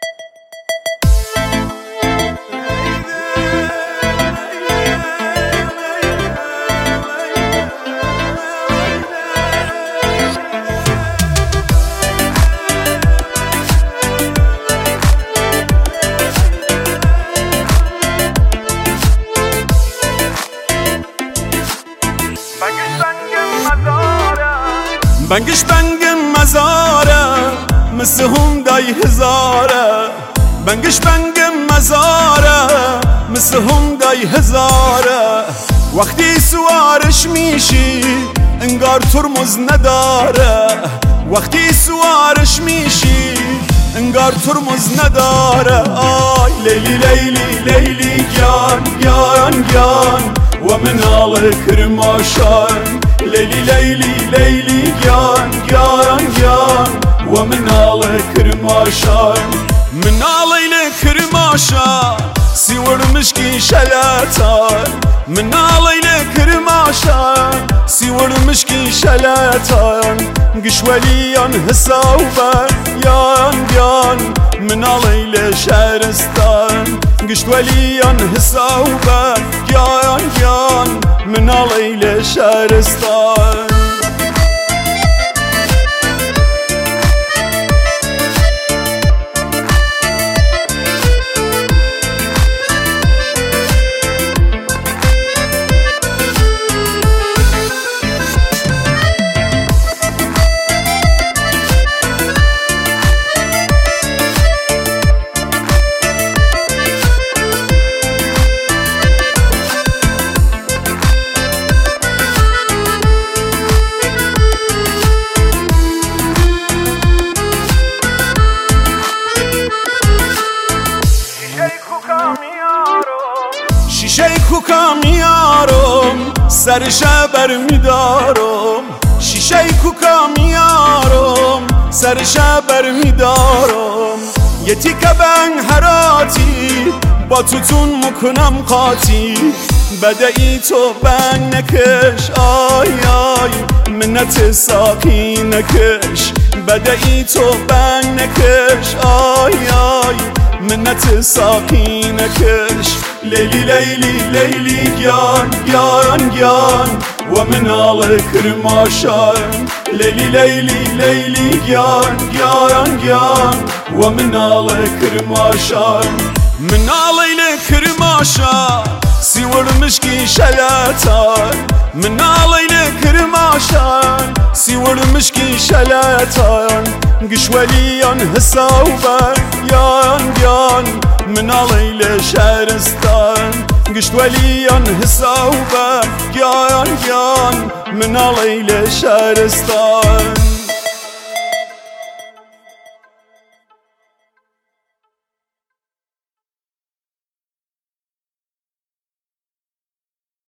بنگش بنگ مزاره مثل هندای هزاره بنگش بنگ مزاره مثل هندای هزاره وقتی سوارش میشی انگار ترمز نداره وقتی سوارش میشی انگار ترمز نداره آی لیلی لیلی لیلی گیان گیان گیان و منال کرماشان لیلی لیلی لیلی گیان گیان گیان و منال کرماشان منال کرماشان سیور مشکی شلاتان منال کرماشان سیور مشکی شلاتان قشولیان حسابان یان یان منال شهرستان قشولیان حسابان یان یان منال شهرستان شیشه کوکا میارم سرش بر میدارم شیشه کوکا میارم سرش بر میدارم یه تیکه بنگ هراتی با توتون میکنم قاطی بدهی تو بنگ نکش آی آی منت ساقی نکش بدهی تو بنگ نکش آی آی منت ساقی نکش لیلی لیلی لیلی گیان گیان گیان و منال کرماشان لیلی لیلی لیلی گیان گیان گیان و منال کرماشان منال کرماشان سیور مشکی شلاتان منال کرماشان سیور مشکی شلاتان قشولیان حسابان یان یان منال شهرستان قشولیان حسابان یان یان منال شهرستان